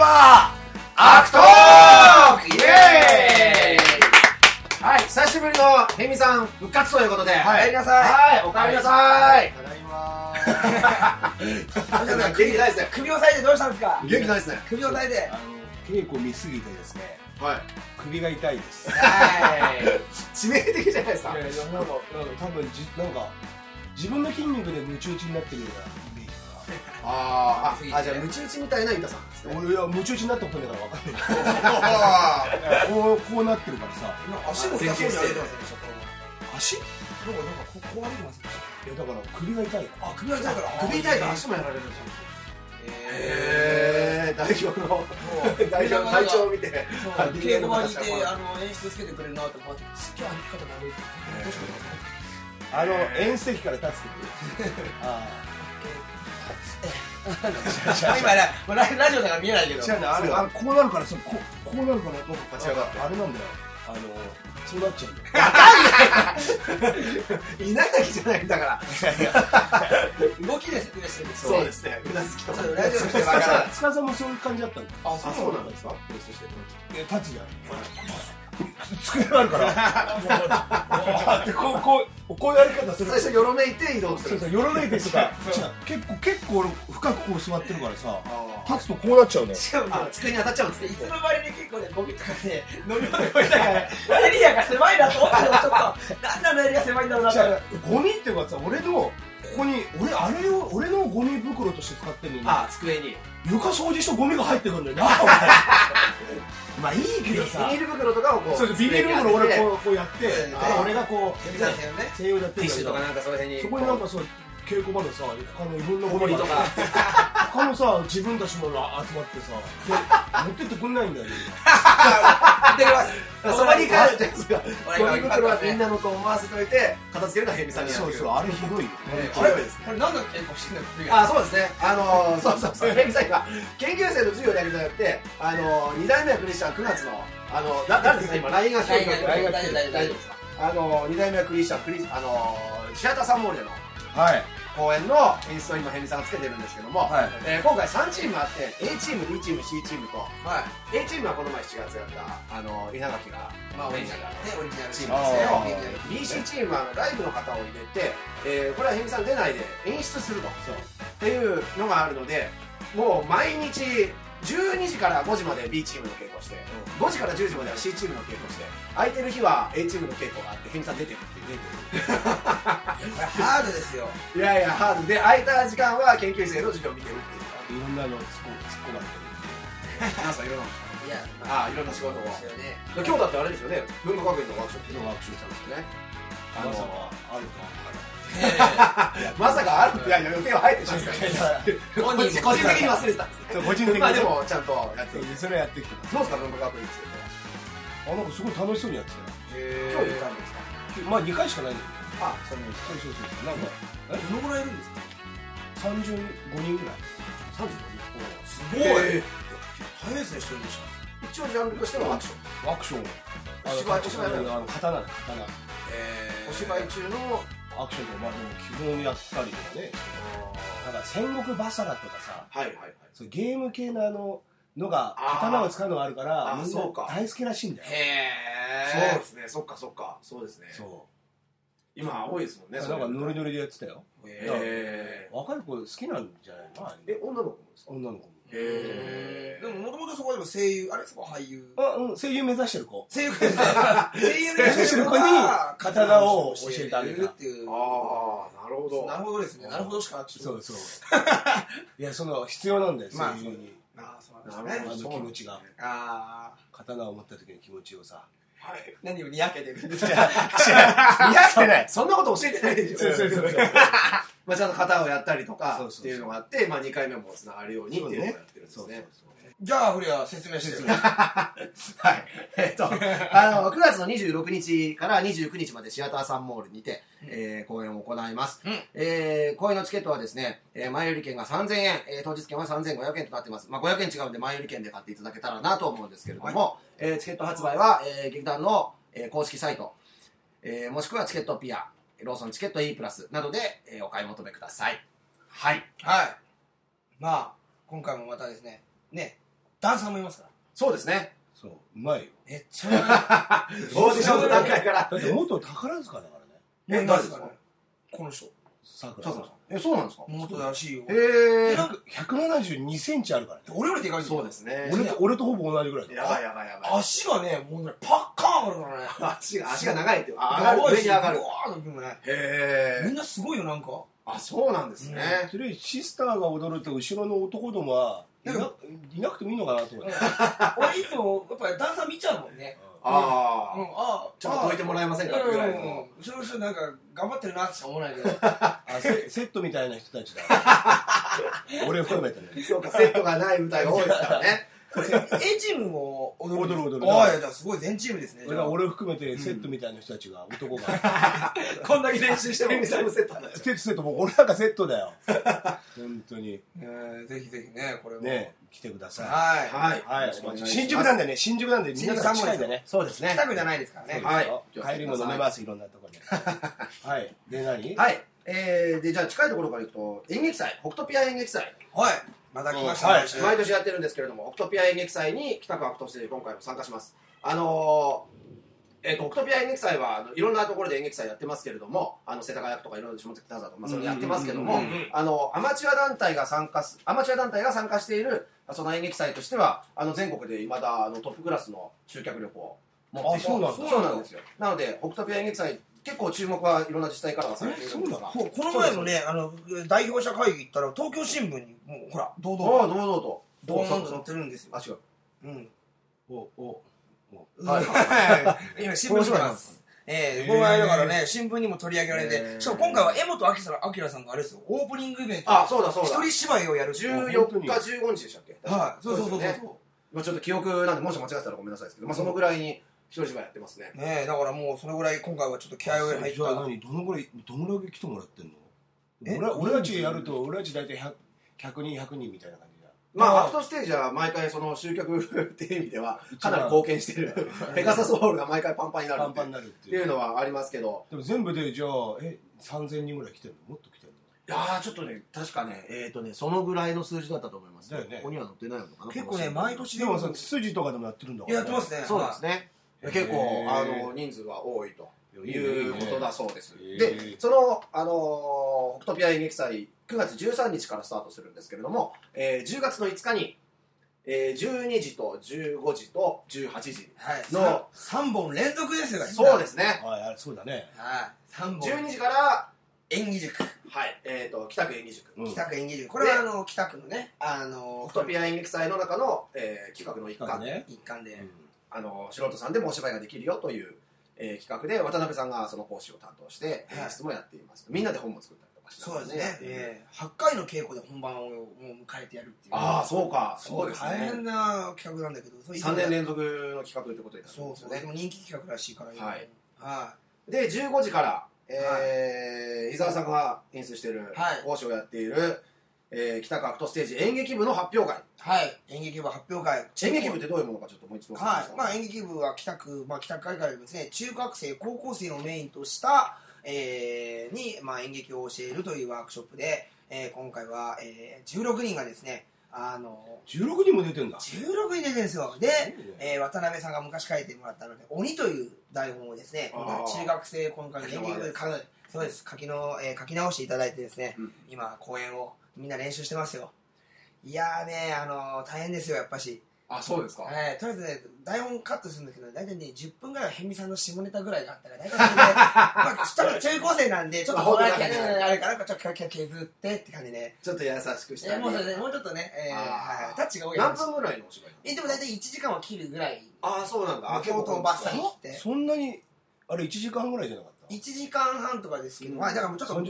はアクトークイエーイ。はい、久しぶりのヘミさん復活ということで、 おかえりなさい。 はい、おかえりなさい。 ただいま元気ないですね。 首を押さえてどうしたんですか。 元気ないですね。 首を押さえて。 稽古見すぎてですね、 はい。 首が痛いです。 はい。 致命的じゃないですか。 いやいや、なんか多分なんか自分の筋肉でムチ打ちになってるようなイメージああ、じゃあムチ打ちみたいな板さんですね。 俺はムチ打ちになったことないから分かんないけど、こうなってるからさ。 足も痛そうに上げてますね。 足？ なんかこう上げてます。 いやだから首が痛い。 あ、首が痛いから。 首痛いから足もやられるんですよ。代表の代表の体調を見て稽古場にいて演出つけてくれるなと思ってすっげえ歩き方悪い。どうしよう。 演出席から立つっていう。 今ね、ラジオだから見えないけど。 違うね、こうなるからさ、こうなるからなんか立ち上がってあれなんだよ。そうなっちゃうんだよ。 稲垣じゃないんだから。 動きで説明してる。 そうですね。うなずきとか。 ラジオしてわからん。 司もそういう感じだったんだ。 あ、そうなんですか。 立つじゃん。机があるからってこうやり方する。 最初よろめいて移動する。 そうよろめいてとか結構深くこう座ってるからさ、立つとこうなっちゃうね。 机に当たっちゃうんですね。 いつの間にね結構ねゴミとかね飲み物こいたからエリアが狭いなと思ってもちょっとなんであのエリア狭いんだろうなって。 ゴミっていうかさ、俺のゴミ袋として使ってるのに、 机に床掃除してゴミが入ってくるんだよな。まあいいけどさ、 ビニール袋とかをこうビニール袋俺こうやって、俺がこう専用やってるんだけど、 ティッシュとかなんかその辺にそこになんかそう稽古場でさ、他のいろんなゴミとか他のさ自分たちのが集まってさ、持ってってくんないんだよ。 行ってきます。 そこに関してゴミ袋はみんなのと思わせておいて片付けるのはヘミさんにやってくる。 そう、あれひどいよ。 これ何の稽古してんの。 そうですね。そうヘミさんが研究生の授業だけじゃなくて2代目はクリスチャン9月の誰ですか今 LINE が来てる。大丈夫ですか。2代目はクリスチャンシアターサンモーレの公演の演出を今ヘミさんがつけてるんですけども、今回3チームあって A チーム B チーム C チームと、A チームはこの前7月やった稲垣がオリジナルチームですね。 BC チームはライブの方を入れて、これはヘミさん出ないで演出するとっていうのがあるので、もう毎日12時から5時まで B チームの稽古をして、5時から10時までは C チームの稽古をして、空いてる日は A チームの稽古があってヘミさん出てるっていう。 ハードですよ。 いやいやハードで、空いた時間は研究生の授業を見てるっていう。 いろんなの突っ込まれてる。 なんかいろんな。 いや、 いろんな仕事を。 ね。 今日だってあれですよね。文化学園のワークショップのワークショップですね。 まさかあるか。 まさかあるって予定は入ってないですから。個人的に忘れてたんですね。 個人的に。 まあでもちゃんとやってる。 それやってきてます。 どうですか文化学園ですけど。 なんかすごい楽しそうにやってたよ。 今日行ったんですか。 まあ2回しかないんだけど。 そうなんかどのぐらいいるんですか。 35人ぐらい。 35人。 すごい。早いですね、一人でしょ。 一応ジャンルとしてはアクション。 アクション。 お芝居刀。 お芝居中のアクションとか、まあでも基本やったりとかね。なんか戦国バサラとかさ、そうゲーム系ののが刀を使うのがあるからみんな大好きらしいんだよ。 そうですね。そっかそうですね。今多いですもんね。 なんかノリノリでやってたよ。若い子好きなんじゃないの。 女の子ですか。 女の子。 でももともとそこでも声優、そこ俳優。 声優目指してる子。 声優目指してる子に刀を教えてあげるっていう。 なるほど。 なるほどですね。なるほどしか。 そう。いや、その必要なんだよ、声優に。 そうですね。 気持ちが。刀を持った時の気持ちをさ。 何をにやけてるんですか。 にやけてない。そんなこと教えてないでしょ。まあちゃんと型をやったりとかっていうのがあって、まあ2回目もつながるようにっていうのをやってるんですね。 じゃあ、フリア説明して。 はい。9月の26日から29日までシアターサンモールにて、公演を行います。公演のチケットはですね、前売り券が3000円、当日券は3500円となっています。まあ500円違うんで前売り券で買っていただけたらなと思うんですけれども、チケット発売は、劇団の、公式サイト、もしくはチケットピア、ローソンチケット E プラスなどで、お買い求めください。はい。 まあ、今回もまたですね、 ダンサーもいますから。 そうですね。 そう、うまいよ。 めっちゃうまい。 オーディションの段階から。 だって元宝塚だからね。 誰ですか？この人。 さくらさん。 そうなんですか？ 元らしいよ。 172センチあるからね。 俺よりでかいんだよ。 そうですね。 俺とほぼ同じぐらいだ。 やばい。 足がね、もうね、パッカーン上がるからね。 足が長いって、上がる、上に上がる。 みんなすごいよ、なんか。 あ、そうなんですね。 それシスターが踊ると後ろの男どもはいなくてもいいのかなと思って。 俺いつもやっぱりダンサー見ちゃうもんね。 ああ、ちょっとどいてもらえませんかってぐらいの。 後ろなんか頑張ってるなってしか思わないけど。 セットみたいな人たちだ。俺を含めてね。 そうか、セットがない舞台が多いですからね。 A チームも踊る。 ああ、じゃあすごい全チームですね。 俺を含めてセットみたいな人たちが、男が。 こんだけ練習してもみさんのセットなんだよ。 セット、もう俺なんかセットだよ。本当に。 ぜひぜひね、これも。 ね、来てください。 はい。 新宿なんでね、新宿なんで皆さん近いんでね。 そうですね。 北区じゃないですからね。 はい。帰りも飲めます、いろんなところで。はい。で、何？ はい。で、じゃあ近いところから行くと、演劇祭、北斗ピア演劇祭。 はい。また来ました。 毎年やってるんですけれども、北斗ピア演劇祭に北区アクトステージ今回も参加します。北斗ピア演劇祭はいろんなところで演劇祭やってますけれども、世田谷区とかいろんな下関北沢とか、それやってますけども、アマチュア団体が参加しているその演劇祭としては、全国で未だトップクラスの集客力を持っている。そうなんですよ。なので、北斗ピア演劇祭、結構注目はいろんな自治体からはされているんですが、 この前のね、代表者会議行ったら、東京新聞に、もうほら、堂々と載ってるんですよ。 あ、違う。 うん。 はい。 今、新聞見てます。この前だからね、新聞にも取り上げられて、しかも今回は江本明さんがあれですよ、オープニングイベント。 あ、そうだ。 一人芝居をやる。 14日、15日でしたっけ？ はい。そう。 ちょっと記憶なんで、もし間違ってたらごめんなさいですけど、そのぐらいに一人芝居やってますね。 ねえ、だからもうそれぐらい今回はちょっと気合を入った。 じゃあ何？どのぐらい来てもらってんの？俺たちやると、俺たち大体100人みたいな感じ。 まあ、アクトステージは毎回その集客っていう意味ではかなり貢献してる。ペガサスホールが毎回パンパンになるっていうのはありますけど。 でも全部でじゃあ、3000人ぐらい来てるの？もっと来てるの？ いやー、ちょっとね、確かね、そのぐらいの数字だったと思います。 だよね。 ここには載ってないのかな。 結構ね、毎年でもさ、筋とかでもやってるんだから。 やってますね。 そうですね。結構、人数が多いということだそうです。で、その、北斗ピア演劇祭、9月13日からスタートするんですけれども、10月の5日に、12時と15時と18時の 3本連続ですよね。 そうですね。 そうだね。 3本。 12時から演技塾。 はい。北区演技塾。 北区演技塾。これは北区のね、 北斗ピア演劇祭の中の企画の一環で、素人さんでもお芝居ができるよという企画で、渡辺さんがその講師を担当して演出もやっています。みんなで本も作ったりとかしてそうですね。8回の稽古で本番をもう迎えてやるっていう。 ああ、そうか。そうですね。 大変な企画なんだけど、 3年連続の企画ってことになるんですね。 でも人気企画らしいから。 はい。で、15時から、伊沢さんが演出している講師をやっている北区アクトステージ演劇部の発表会。 はい。演劇部発表会。 演劇部ってどういうものかちょっともう一度。 はい。まあ演劇部は北区会からですね、中学生、高校生をメインとした、演劇を教えるというワークショップで、今回は、16人がですね、 16人も出てるんだ。 16人出てるんですよ。で、渡辺さんが昔書いてもらったので、鬼という台本をですね、中学生、今回の演劇部でそうです、書き直していただいてですね、今、公演をみんな練習してますよ。いやーね、大変ですよ、やっぱし。 あ、そうですか。 とりあえずね、台本カットするんだけど、大体ね、10分ぐらいはヘミさんの下ネタぐらいがあったら、大体それで、中高生なんで、ちょっとほら、あれかな、ちょっと削ってって感じで。 ちょっと優しくしてもうちょっとね、タッチが多い。 何分ぐらいのお芝居？ でも大体1時間は切るぐらい。 ああ、そうなんだ。 京都をバッサリ切って。 そんなに、あれ1時間ぐらいじゃなかった？ 1時間半とかですけど、だからもうちょっと、もう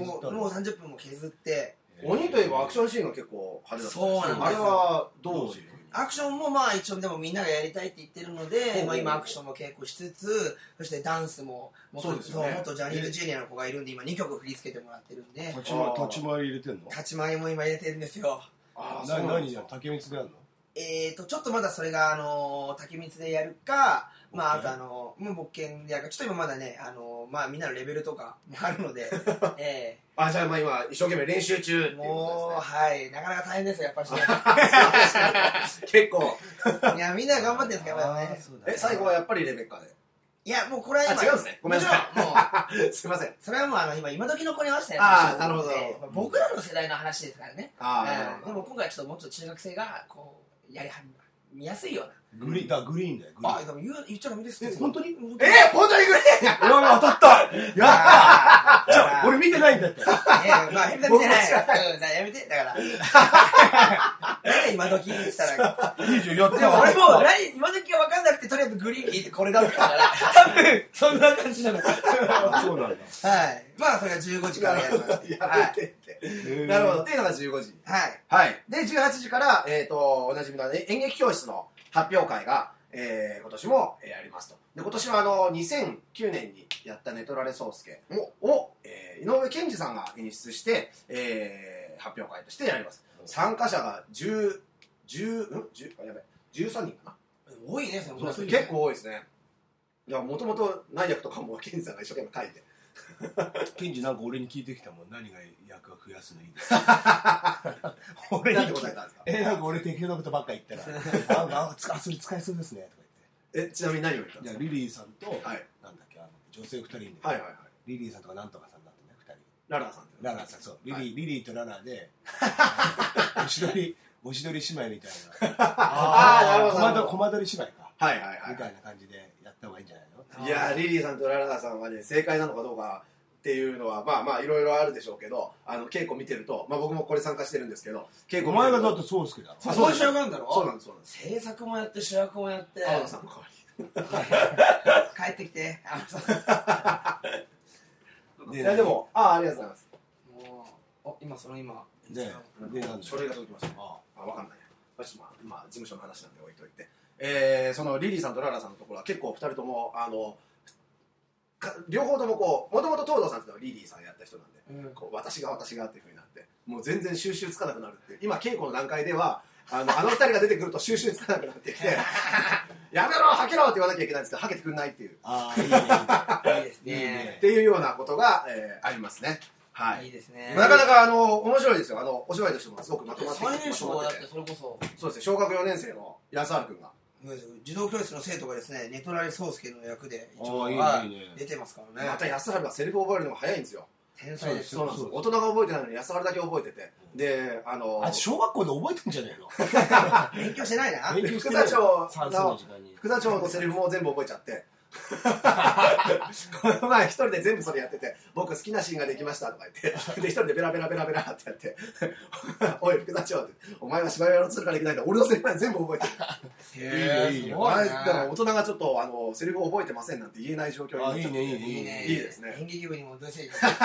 30分も削って。 鬼といえばアクションシーンが結構派手だった。 そうなんです。 あれはどう？ アクションも一応でもみんながやりたいって言ってるので、今アクションも稽古しつつ、そしてダンスも元ジャニーズジュニアの子がいるんで、今2曲振り付けてもらってるんで。 立ち回り入れてんの？ 立ち回りも今入れてるんですよ。 何じゃ竹光でやるの？ ちょっとまだそれが竹光でやるか、まああともう木剣でやるか、ちょっと今まだねまあみんなのレベルとかもあるのでじゃあまあ今一生懸命練習中っていうことですね。 もうはいなかなか大変ですよやっぱりね結構いやみんな頑張ってるんですけどね。 最後はやっぱりレベッカで。 いやもうこれは今違うんですね。ごめんなさい。もうすいません。 それはもう今時の子に合わせたやつ。なるほど。 僕らの世代の話ですからね。 でも今回はちょっともっと中学生がこう見やすいような。 グリーンだ、グリーンだよ。 でも言っちゃダメですよ。 本当に本当にグリーンや当たったやった俺見てないんだって。 まあ変な見てない。やめて、だから。何今時って言ったら。 24 でも俺も今時が分かんなくてとりあえずグリーン聞いてこれだったから、多分そんな感じなの。 そうなんだ。 はい。まあそれが15時からやります。 やめてって。なるほど。っていうのが15時。はい。で、18時から、おなじみの演劇教室の発表会が、今年もやりますと。で、今年は2009年にやったネトラレソウスケを、井上健二さんが演出して、発表会としてやります。参加者が13人かな。 多いね、 結構多いですね。いや、もともと何役とかも健二さんが一生懸命書いて。 ケンジなんか俺に聞いてきたもん。何が役が増やすのいいですか俺に答えたんですか。 なんか俺適当なことばっか言ったらそれ使えそうですねとか言って。ちなみに何を言ったんですか。 リリーさんと、なんだっけ女性2人で、リリーさんとかなんとかさんだってね、2人。 ララさん。 ララさん、そう。リリーとララで、おしどり姉妹みたいな。なるほど。コマ撮り姉妹か。みたいな感じでやった方がいいんじゃないの。 いや、リリーさんとララさんはね、正解なのかどうかっていうのはまあいろいろあるでしょうけど、稽古見てると、僕もこれ参加してるんんですけど、稽古お前がだってそう好きだろ。 そう主役なんだろ。 そうなんです。 制作もやって主役もやって青野さんの代わり帰ってきて。 いやでもありがとうございます。 今書類が届きました。分かんないや。ちょっとまあ事務所の話なんで置いといて、そのリリーさんとララさんのところは結構2人とも両方ともこうもともと東堂さんっていうのはリリーさんやった人なんで、こう私がっていう風になってもう全然収集つかなくなるっていう。今稽古の段階では2人が出てくると収集つかなくなってきてやめろはけろって言わなきゃいけないんですけどはけてくんないっていう。 いいですね。 っていうようなことがありますね。 いいですね。 なかなか面白いですよ。お芝居としてもすごくまとまって最年少だってそれこそそうですね。小学4年生の安原君が児童教室の生徒がですね、ネトラレソウスケの役で一応出てますからね。 また安原がセリフ覚えるのが早いんですよ。 天才です。 そうなんです。大人が覚えてないのに安原だけ覚えてて、で小学校で覚えてんじゃねえの。勉強してないな。 副座長のセリフも全部覚えちゃって。この前一人で全部それやってて、僕好きなシーンができましたとか言って、で一人でベラベラってやっておい副座長って、お前は芝居をやろうとするからできないんだ、俺のセリフ全部覚えてる。いいね。だから大人がちょっとセリフを覚えてませんなんて言えない状況になっちゃって。いいですね。 演劇部にもどうせ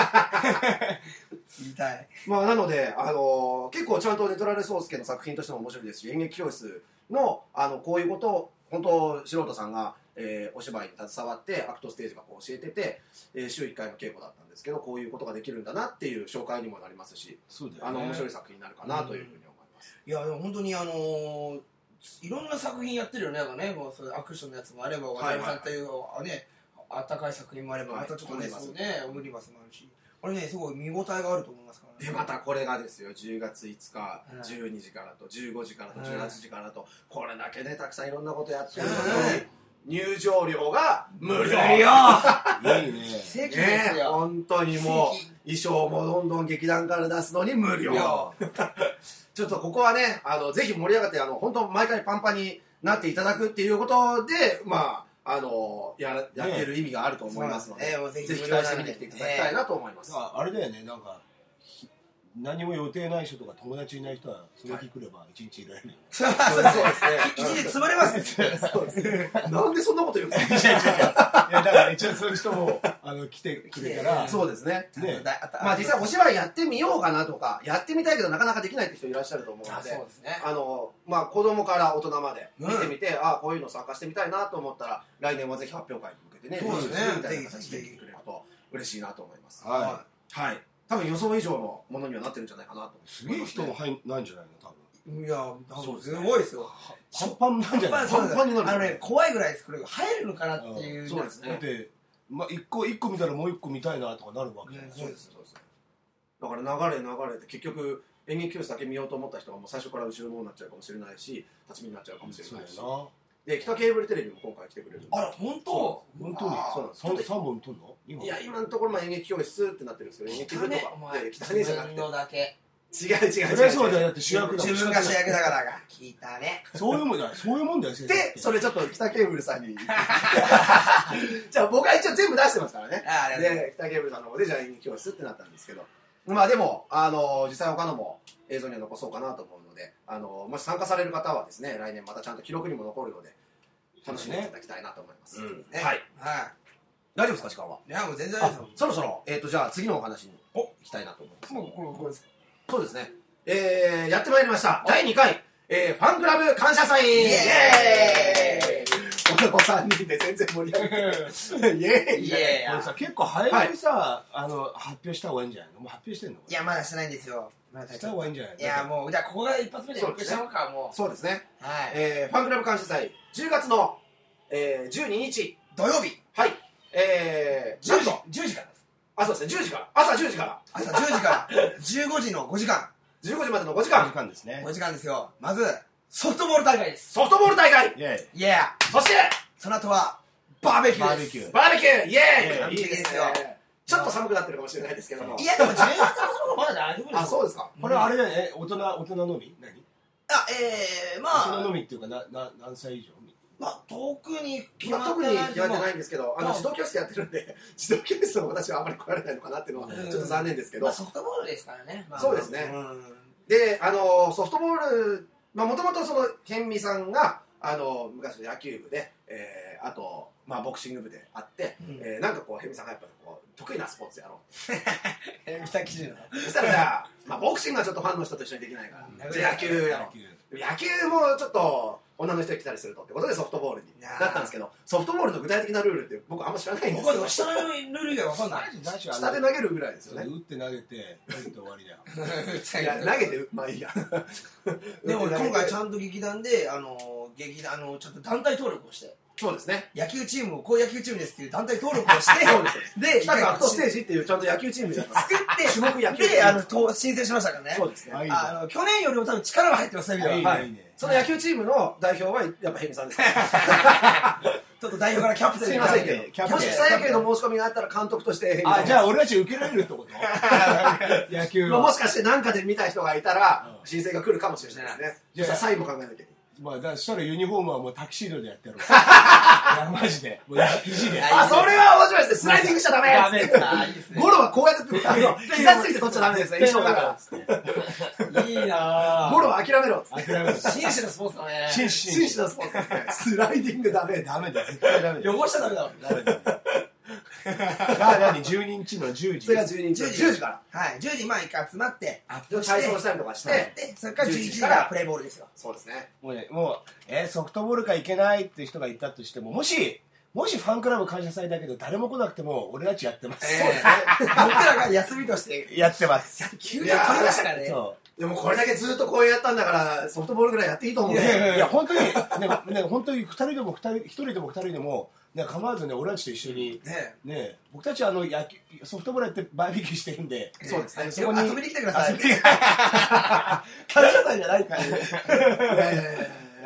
言いたい。 なので結構ちゃんとネトラレソウスケの作品としても面白いですし、演劇教室のこういうことを本当素人さんがお芝居に携わってアクトステージがこう教えてて、週1回の稽古だったんですけど、こういうことができるんだなっていう紹介にもなりますし、面白い作品になるかなというふうに思います。 いやでも本当にいろんな作品やってるよね。もうそれアクションのやつもあれば、渡辺さんというね、あったかい作品もあれば、またちょっとね、オムニバスもあるし、これねすごい見応えがあると思いますからね。 でまたこれがですよ、10月5日12時からと15時からと18時からと、これだけねたくさんいろんなことやってるので、入場料が無料。いいね。 奇跡ですよ。 本当にもう衣装もどんどん劇団から出すのに無料。ちょっとここはね、ぜひ盛り上がって本当毎回パンパンになっていただくっていうことで、やってる意味があると思いますので、ぜひ期待してみてきていただきたいなと思います。 あれだよね、なんか何も予定ない人とか友達いない人はその日来れば一日いられる。 そうですね。一日潰れますね。 そうですね。なんでそんなこと言うんですか。 いやだから一応そういう人も来てくれたら。 そうですね。実際お芝居やってみようかなとか、やってみたいけどなかなかできないって人いらっしゃると思うので、 そうですね。 子供から大人まで見てみて、こういうの参加してみたいなと思ったら、来年はぜひ発表会に向けてね、 そうですね。 みたいな形で来てくれると嬉しいなと思います。 はい。 多分予想以上のものにはなってるんじゃないかなと。 すげえ人も入んないんじゃないの多分。 いや、すごいですよ。 パンパンなんじゃない？ パンパンになる。怖いぐらいです。これ入るのかなっていう。 そうですね。 だって、一個見たらもう一個見たいなとかなるわけじゃないですか。そうです。 だから流れて結局演劇教室だけ見ようと思った人がもう最初から後ろの方になっちゃうかもしれないし、立ち見になっちゃうかもしれないし。で、北ケーブルテレビも今回来てくれる。 あら、本当にそうなんです。3本撮るの？ いや、今のところ演劇教室ってなってるんですけど、演劇部とか。 汚ねじゃなくて。 違う。 それはそうだよ。だって主役だ。 自分が主役だからが。聞いたね。 そういうもんだよ。 で、それちょっと北ケーブルさんに。じゃあ僕は一応全部出してますからね。で、北ケーブルさんの方でじゃあ演劇教室ってなったんですけど。まあでも、実際他のも映像には残そうかなと思うので、もし参加される方はですね、来年またちゃんと記録にも残るので、楽しんでいただきたいなと思います。はい。大丈夫ですか、時間は。 いや、もう全然大丈夫です。 そろそろ、じゃあ次のお話に行きたいなと思います。 もうこれです。 そうですね。やってまいりました。第2回、ファンクラブ感謝祭。イエーイ！この3人で全然盛り上げて。イエーイ！ イエーイ！結構早めにさ、発表した方がいいんじゃないの？もう発表してんの？ いや、まだしてないんですよ。 した方がいいんじゃない？ いや、もう、じゃあここが一発目で発表したのか、もう。 そうですね。 はい。 ファンクラブ感謝祭、10月の12日。 土曜日。 はい。 10時からです。 あ、そうですね、10時から。朝10時から。 朝10時から15時の5時間。 15時までの5時間。 5時間ですね。 5時間ですよ。まず、ソフトボール大会です。 ソフトボール大会。 イェイエー。 そして、 その後は、バーベキューです。 バーベキューイエーイ！ いいですよ。 ちょっと寒くなってるかもしれないですけども。 いや、でも10月の頃まだ大丈夫ですよ。 あ、そうですか。 これはあれだよね、大人のみ？何？ まあ。 大人のみっていうか、何歳以上？ まあ、特に決まってないんですけど、指導教室やってるんで、指導教室の私はあまり来られないのかなっていうのは、ちょっと残念ですけど。 ソフトボールですからね。 そうですね。で、ソフトボール、もともとその、ケンミさんが、昔の野球部で、あと、ボクシング部であって、なんかこう、ケンミさんがやっぱりこう、得意なスポーツやろう。 ケンミさん基準そしたらじゃあ、ボクシングはちょっとファンの人と一緒にできないから、じゃあ野球やろう。野球もちょっと、女の人が来たりするとってことでソフトボールになったんですけど、ソフトボールの具体的なルールって僕あんま知らないんですよ。 下のルール以外わかんない。 下で投げるぐらいですよね。 打って投げて終わりだよ。 投げてまあいいや。 でも今回ちゃんと劇団でちょっと団体登録をして。 そうですね。 野球チームをこういう野球チームですっていう団体登録をして、 で、北区アクトステージっていうちゃんと野球チーム作って、種目野球で、申請しましたからね。 そうですね。 去年よりも多分力が入ってますね、 はい。その野球チームの代表はやっぱヘミさんです。 ちょっと代表からキャプテンすいませんけど、もし草野球の申し込みがあったら監督としてヘミさん。 じゃあ俺たち受けられるってこと？野球もしかして何かで見た人がいたら、申請が来るかもしれないですね。じゃあサインも考えなきゃ。 そしたらユニフォームはもうタキシードでやってやろう。いや、マジで。もう意地で。 あ、それは面白いですね。スライディングしちゃダメ。ゴロはこうやって、膝ついて取っちゃダメですよ。衣装だから。 いいなぁ。 ゴロは諦めろ。 紳士のスポーツだね。 紳士のスポーツですね。スライディングダメ。 ダメだ。絶対ダメだ。 汚しちゃダメだ。 何12日の10時。 それが12日の10時から。 はい。10時前一回集まって、 体操したりとかして、 それから11時からプレイボールですよ。 そうですね。 もうソフトボールからいけないって人がいたとしても、もしファンクラブ感謝祭だけど誰も来なくても俺たちやってます。 そうですね。僕らが休みとしてやってます。 急に取りましたからね。 でもこれだけずっとこうやったんだからソフトボールぐらいやっていいと思う。いや本当に本当に2人でも1人でも2人でも構わずね、俺たちと一緒にね、僕たちはソフトボールやってバーベキューしてるんで、 そうですね。そこに遊びに来てください。 感謝祭じゃないから。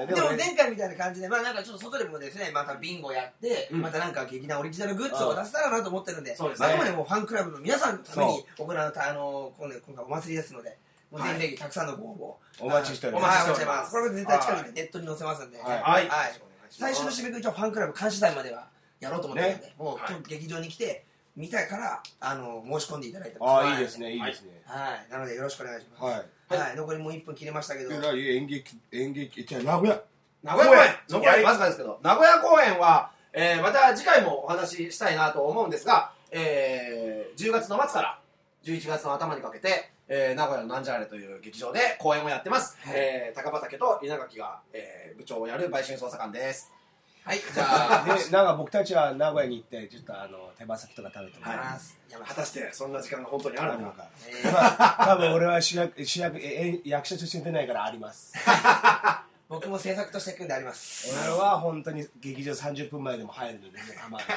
でも前回みたいな感じで、なんかちょっと外でもですね、またビンゴやって、またなんか劇団オリジナルグッズを出せたらなと思ってるんで、あくまでもファンクラブの皆さんのために行う今回お祭りですので、ぜひぜひたくさんのご応募お待ちしております。これ絶対近くでネットに載せますんで、はい。最初の締めくくりはファンクラブ感謝祭まではやろうと思ってるんで、もう劇場に来て見たいから申し込んでいただいてます。 いいですね、いいですね。 はい。なのでよろしくお願いします。 はい。 残りもう1分切れましたけど。 演劇、じゃあ名古屋公演残りわずかですけど、名古屋公演は、また次回もお話ししたいなと思うんですが、10月の末から11月の頭にかけて、名古屋のなんじゃられという劇場で公演をやってます。高畑と稲垣が、部長をやる売春捜査官です。 はい、じゃあでなんか僕たちは名古屋に行ってちょっと手羽先とか食べてます、 果たしてそんな時間が本当にあるのか。 多分俺は役者として出ないからあります。 僕も制作として組んであります。 俺は本当に劇場30分前でも入るので構わない。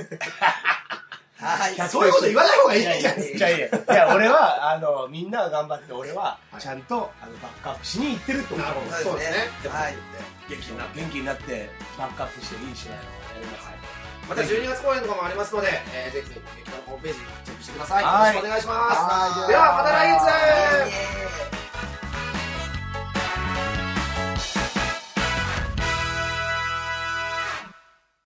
はい、そういうこと言わない方がいいじゃないですか。 いや俺はみんなが頑張って俺はちゃんとバックアップしに行ってるってこと。 そうですね。はい。 元気になってバックアップしていい試合をやります。 また12月公演とかもありますので、ぜひ劇団ホームページチェックしてください。よろしくお願いします。ではまた来月。